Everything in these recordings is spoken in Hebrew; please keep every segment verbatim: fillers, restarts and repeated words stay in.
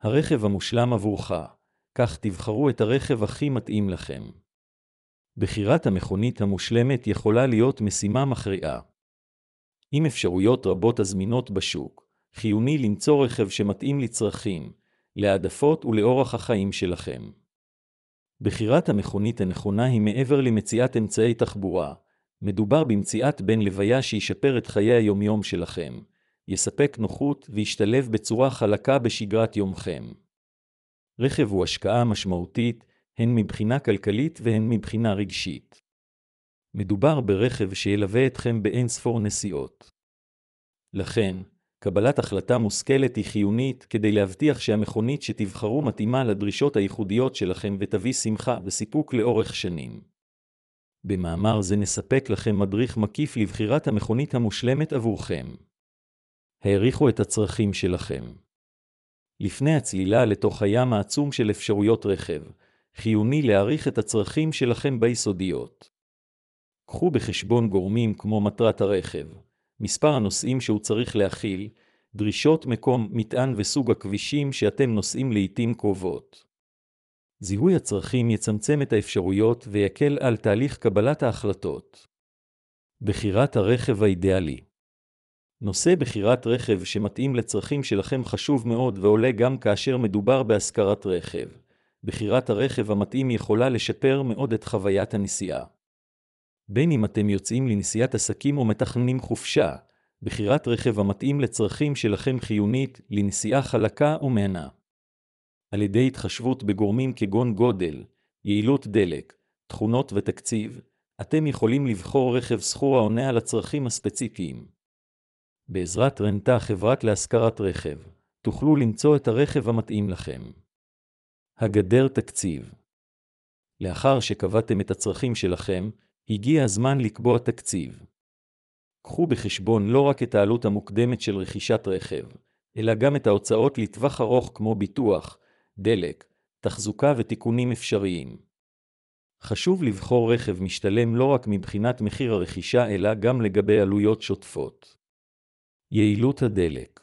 הרכב המושלם עבורך, כך תבחרו את הרכב הכי מתאים לכם. בחירת המכונית המושלמת יכולה להיות משימה מכריעה. עם אפשרויות רבות הזמינות בשוק, חיוני למצוא רכב שמתאים לצרכים, להעדפות ולאורח החיים שלכם. בחירת המכונית הנכונה היא מעבר למציאת אמצעי תחבורה. מדובר במציאת בן לוויה שישפר את חיי היומיום שלכם, יספק נוחות וישתלב בצורה חלקה בשגרת יומכם. רכב הוא השקעה משמעותית, הן מבחינה כלכלית והן מבחינה רגשית. מדובר ברכב שילווה אתכם באין ספור נסיעות. לכן, קבלת החלטה מושכלת היא חיונית כדי להבטיח שהמכונית שתבחרו מתאימה לדרישות הייחודיות שלכם ותביא שמחה וסיפוק לאורך שנים. במאמר זה נספק לכם מדריך מקיף לבחירת המכונית המושלמת עבורכם. העריכו את הצרכים שלכם. לפני הצלילה לתוך הים העצום של אפשרויות רכב, חיוני להעריך את הצרכים שלכם ביסודיות. קחו בחשבון גורמים כמו מטרת הרכב, מספר הנוסעים שהוא צריך להכיל, דרישות מקום, מטען וסוג הכבישים שאתם נוסעים לעתים קרובות. זיהוי הצרכים יצמצם את האפשרויות ויקל על תהליך קבלת ההחלטות. בחירת הרכב האידיאלי. נושא בחירת רכב שמתאים לצרכים שלכם חשוב מאוד ועולה גם כאשר מדובר בהשכרת רכב. בחירת הרכב המתאים יכולה לשפר מאוד את חוויית הנסיעה. בין אם אתם יוצאים לנסיעת עסקים או מתכננים חופשה, בחירת רכב המתאים לצרכים שלכם חיונית לנסיעה חלקה או מהנה. על ידי התחשבות בגורמים כגון גודל, יעילות דלק, תכונות ותקציב, אתם יכולים לבחור רכב סחור העונה על הצרכים הספציפיים. בעזרת רנטה חברת להשכרת רכב, תוכלו למצוא את הרכב המתאים לכם. הגדר תקציב. לאחר שקבעתם את הצרכים שלכם, הגיע הזמן לקבוע תקציב. קחו בחשבון לא רק את העלות המוקדמת של רכישת רכב, אלא גם את ההוצאות לטווח ארוך כמו ביטוח, דלק, תחזוקה ותיקונים אפשריים. חשוב לבחור רכב משתלם לא רק מבחינת מחיר הרכישה אלא גם לגבי עלויות שוטפות. יעילות הדלק.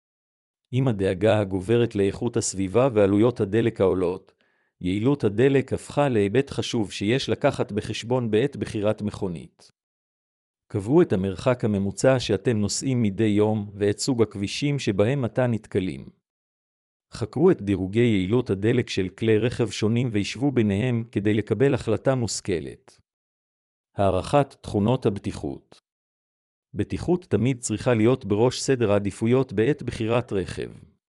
עם הדאגה הגוברת לאיכות הסביבה ועלויות הדלק העולות, יעילות הדלק הפכה להיבט חשוב שיש לקחת בחשבון בעת בחירת מכונית. קבעו את המרחק הממוצע שאתם נוסעים מדי יום ואת סוג הכבישים שבהם אתם נתקלים. חקרו את דירוגי יעילות הדלק של כלי רכב שונים וישבו ביניהם כדי לקבל החלטה מושכלת. הערכת תכונות הבטיחות. בטיחות תמיד צריכה להיות בראש סדר העדיפויות בעת בחירת רכב.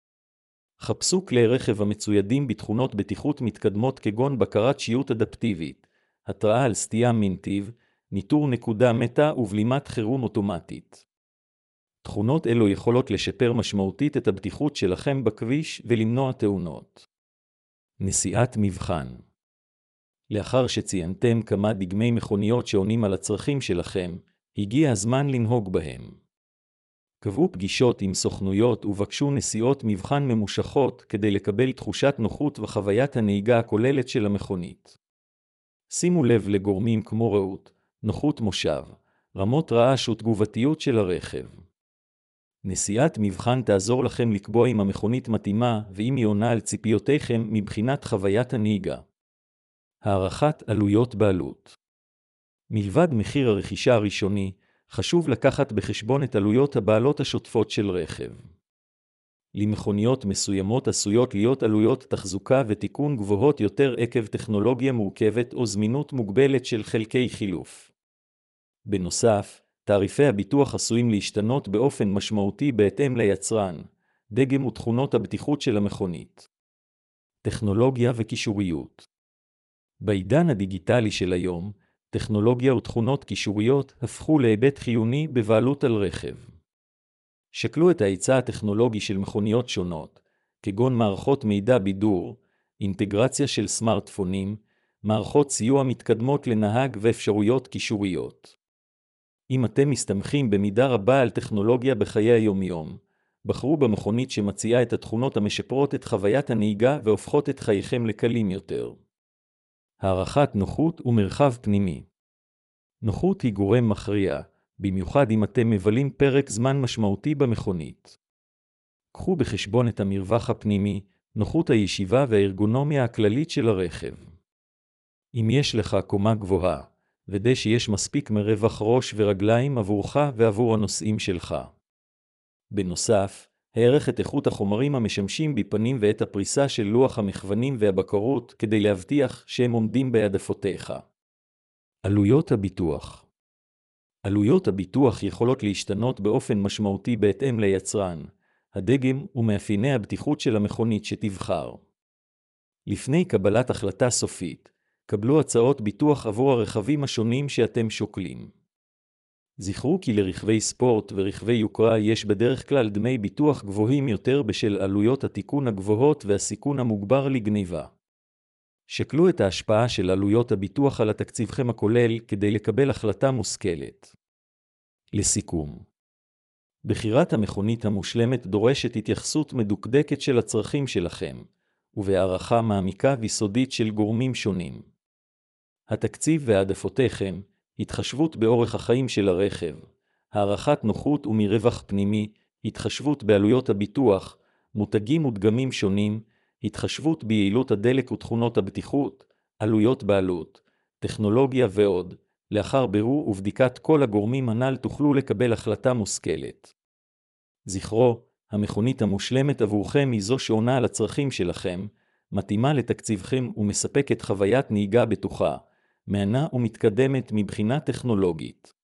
חפשו כלי רכב המצוידים בתכונות בטיחות מתקדמות כגון בקרת שיות אדפטיבית, התראה על סטייה מנתיב, ניטור נקודה מתה ובלימת חירום אוטומטית. תכונות אלו יכולות לשפר משמעותית את הבטיחות שלכם בכביש ולמנוע תאונות. נסיעת מבחן. לאחר שציינתם כמה דגמי מכוניות שעונים על הצרכים שלכם, הגיע הזמן לנהוג בהם. קבעו פגישות עם סוכנויות ובקשו נסיעות מבחן ממושכות כדי לקבל תחושת נוחות וחוויית הנהיגה הכוללת של המכונית. שימו לב לגורמים כמו ראות, נוחות מושב, רמות רעש ותגובתיות של הרכב. נסיעת מבחן תעזור לכם לקבוע אם המכונית מתאימה ואם היא עונה על ציפיותיכם מבחינת חוויית הנהיגה. הערכת עלויות בעלות. מלבד מחיר הרכישה הראשוני, חשוב לקחת בחשבון את עלויות הבעלות השוטפות של רכב. למכוניות מסוימות עשויות להיות עלויות תחזוקה ותיקון גבוהות יותר עקב טכנולוגיה מורכבת או זמינות מוגבלת של חלקי חילוף. בנוסף, תעריפי הביטוח עשויים להשתנות באופן משמעותי בהתאם ליצרן, דגם ותכונות הבטיחות של המכונית. טכנולוגיה וקישוריות. בעידן הדיגיטלי של היום, טכנולוגיה ותכונות קישוריות הפכו להיבט חיוני בבעלות על רכב. שקלו את ההיצע הטכנולוגי של מכוניות שונות, כגון מערכות מידע בידור, אינטגרציה של סמארטפונים, מערכות סיוע מתקדמות לנהג ואפשרויות קישוריות. אם אתם מסתמכים במידה רבה על טכנולוגיה בחיי היומיום, בחרו במכונית שמציעה את התכונות המשפרות את חוויית הנהיגה והופכות את חייכם לקלים יותר. הערכת נוחות ומרחב פנימי. נוחות היא גורם מכריע, במיוחד אם אתם מבלים פרק זמן משמעותי במכונית. קחו בחשבון את המרווח הפנימי, נוחות הישיבה והארגונומיה הכללית של הרכב. אם יש לך קומה גבוהה, ודא שיש מספיק מרווח ראש ורגליים עבורך ועבור הנוסעים שלך. בנוסף, הערך את איכות החומרים המשמשים בפנים ואת הפריסה של לוח המכוונים והבקרות כדי להבטיח שהם עומדים בהעדפותיך. עלויות הביטוח. עלויות הביטוח יכולות להשתנות באופן משמעותי בהתאם ליצרן, הדגם ומאפייני הבטיחות של המכונית שתבחר. לפני קבלת החלטה סופית, קבלו הצעות ביטוח עבור הרכבים השונים שאתם שוקלים. זכרו כי לרכבי ספורט ורכבי יוקרה יש בדרך כלל דמי ביטוח גבוהים יותר בשל עלויות התיקון הגבוהות והסיכון המוגבר לגניבה. שקלו את ההשפעה של עלויות הביטוח על התקציבכם הכולל כדי לקבל החלטה מושכלת. לסיכום, בחירת המכונית המושלמת דורשת התייחסות מדוקדקת של הצרכים שלכם, ובהערכה מעמיקה ויסודית של גורמים שונים. התקציב והעדפותיכם, התחשבות באורך החיים של הרכב, הערכת נוחות ומרווח פנימי, התחשבות בעלויות הביטוח, מותגים ודגמים שונים, התחשבות ביעילות הדלק ותכונות הבטיחות, עלויות בעלות, טכנולוגיה ועוד. לאחר בירור ובדיקת כל הגורמים הנ"ל תוכלו לקבל החלטה מושכלת. זכרו, המכונית המושלמת עבורכם היא זו שעונה על הצרכים שלכם, מתאימה לתקציבכם ומספקת חוויית נהיגה בטוחה, מהנה ומתקדמת מבחינה טכנולוגית.